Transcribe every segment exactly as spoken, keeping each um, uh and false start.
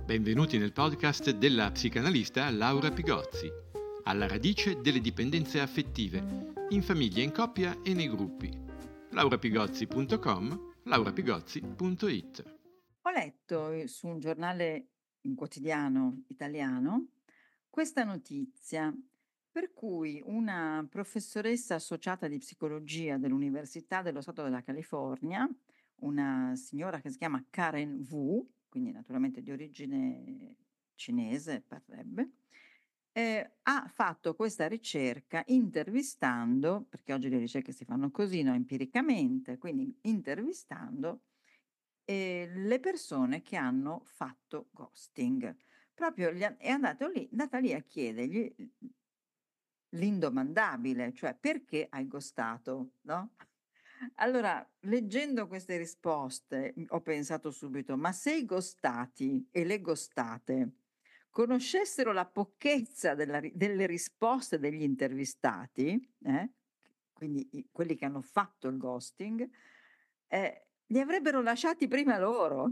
Benvenuti nel podcast della psicanalista Laura Pigozzi, alla radice delle dipendenze affettive, in famiglia, in coppia e nei gruppi. laura pigozzi punto com, laura pigozzi punto it. Ho letto eh, su un giornale, un quotidiano italiano, questa notizia per cui una professoressa associata di psicologia dell'Università dello Stato della California, una signora che si chiama Karen Wu, quindi naturalmente di origine cinese parrebbe, eh, ha fatto questa ricerca intervistando, perché oggi le ricerche si fanno così, no, empiricamente, quindi intervistando eh, le persone che hanno fatto ghosting. Proprio gli ha- è andato lì, andata lì a chiedergli l'indomandabile, cioè perché hai ghostato, no? Allora, leggendo queste risposte, m- ho pensato subito, ma se i ghostati e le ghostate conoscessero la pochezza della ri- delle risposte degli intervistati, eh, quindi i- quelli che hanno fatto il ghosting, eh, li avrebbero lasciati prima loro,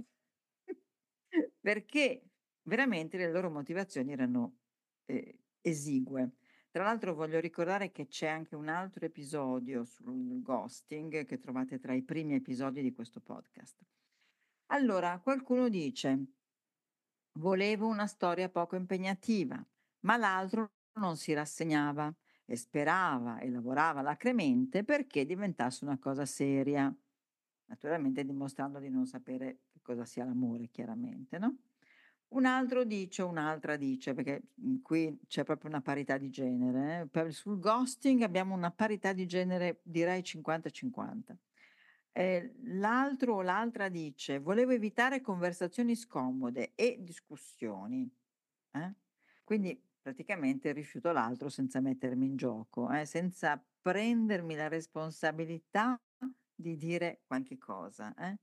perché veramente le loro motivazioni erano eh, esigue. Tra l'altro voglio ricordare che c'è anche un altro episodio sul ghosting che trovate tra i primi episodi di questo podcast. Allora, qualcuno dice, volevo una storia poco impegnativa, ma l'altro non si rassegnava e sperava e lavorava alacremente perché diventasse una cosa seria, naturalmente dimostrando di non sapere che cosa sia l'amore, chiaramente, no? Un altro dice, un'altra dice, perché mh, qui c'è proprio una parità di genere. eh. Per- sul ghosting abbiamo una parità di genere, direi cinquanta cinquanta. Eh, l'altro o l'altra dice, volevo evitare conversazioni scomode e discussioni. eh. Quindi praticamente rifiuto l'altro senza mettermi in gioco, eh, senza prendermi la responsabilità di dire qualche cosa. eh.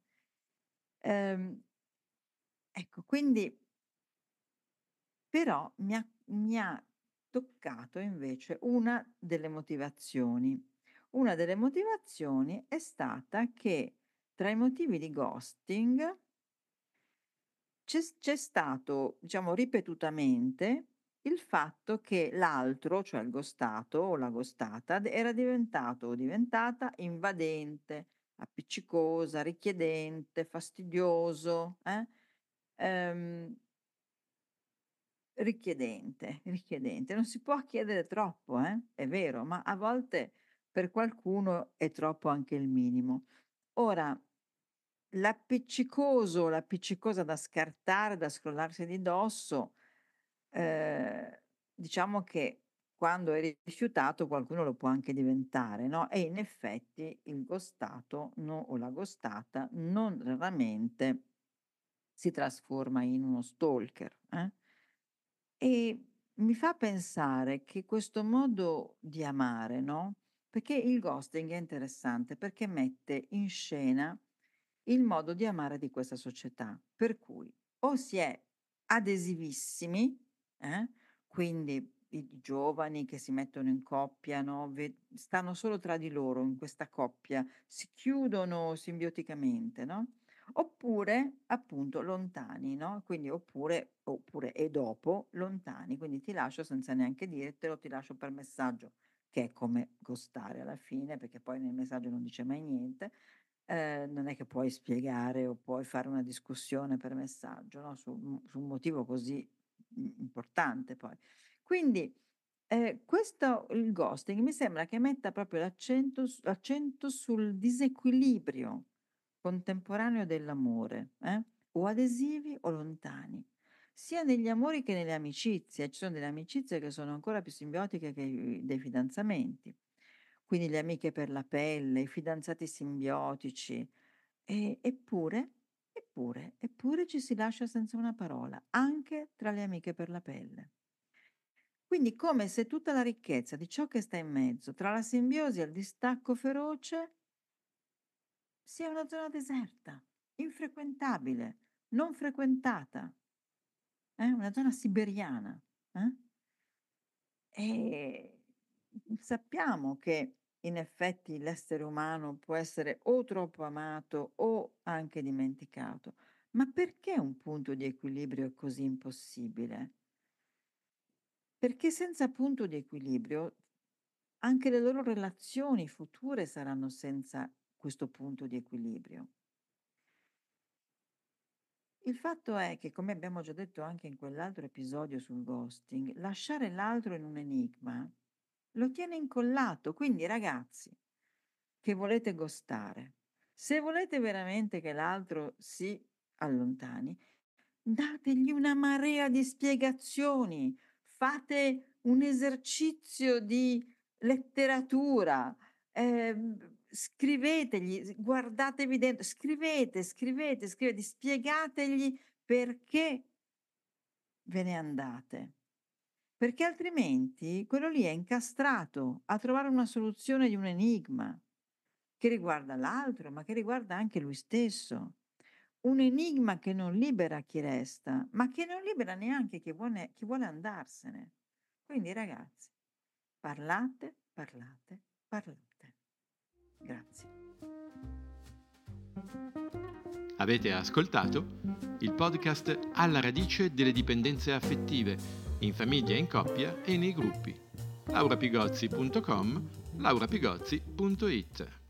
Ehm, ecco, quindi però mi ha mi ha toccato invece una delle motivazioni. Una delle motivazioni è stata che tra i motivi di ghosting c'è s c'è stato, diciamo, ripetutamente il fatto che l'altro, cioè il ghostato o la ghostata, d era diventato o diventata invadente, appiccicosa, richiedente, fastidioso, eh, ehm richiedente, richiedente. Non si può chiedere troppo, eh, è vero, ma a volte per qualcuno è troppo anche il minimo. Ora, l'appiccicoso, l'appiccicosa da scartare, da scrollarsi di dosso, ehm, diciamo che quando è rifiutato qualcuno lo può anche diventare, no, e in effetti il ghostato no o la ghostata non raramente si trasforma in uno stalker, eh. E mi fa pensare che questo modo di amare, no, perché il ghosting è interessante, perché mette in scena il modo di amare di questa società, per cui o si è adesivissimi, eh, quindi i giovani che si mettono in coppia, no, ve stanno solo tra di loro in questa coppia, si chiudono simbioticamente, no, oppure appunto lontani, no, quindi oppure oppure e dopo lontani, quindi ti lascio senza neanche dirtelo, ti lascio per messaggio, che è come ghostare alla fine, perché poi nel messaggio non dice mai niente. Ehm, non è che puoi spiegare o puoi fare una discussione per messaggio, no, su un su un motivo così im importante poi. Quindi, ehm, questo il ghosting mi sembra che metta proprio l'accento s l'accento sul disequilibrio contemporaneo dell'amore, eh, o adesivi o lontani, sia negli amori che nelle amicizie. Ci sono delle amicizie che sono ancora più simbiotiche che i dei fidanzamenti. Quindi le amiche per la pelle, i fidanzati simbiotici. E eppure, eppure, eppure ci si lascia senza una parola, anche tra le amiche per la pelle. Quindi come se tutta la ricchezza di ciò che sta in mezzo, tra la simbiosi e il distacco feroce, sia una zona deserta, infrequentabile, non frequentata, eh, una zona siberiana, eh? E sappiamo che in effetti l'essere umano può essere o troppo amato o anche dimenticato, Ma perché un punto di equilibrio è così impossibile? Perché senza punto di equilibrio anche le loro relazioni future saranno senza questo punto di equilibrio. Il fatto è che, come abbiamo già detto anche in quell'altro episodio sul ghosting, lasciare l'altro in un enigma lo tiene incollato. Quindi, ragazzi, che volete ghostare, se volete veramente che l'altro si allontani, dategli una marea di spiegazioni, fate un esercizio di letteratura, ehm, scrivetegli, s guardatevi dentro, scrivete, scrivete, scrivete, spiegategli perché ve ne andate, perché altrimenti quello lì è incastrato a trovare una soluzione di un enigma che riguarda l'altro, ma che riguarda anche lui stesso. Un enigma che non libera chi resta, ma che non libera neanche chi vuole chi vuole andarsene. Quindi ragazzi, parlate, parlate, parlate. Grazie. Avete ascoltato il podcast Alla radice delle dipendenze affettive, in famiglia, in coppia e nei gruppi. laura pigozzi punto com, laura pigozzi punto it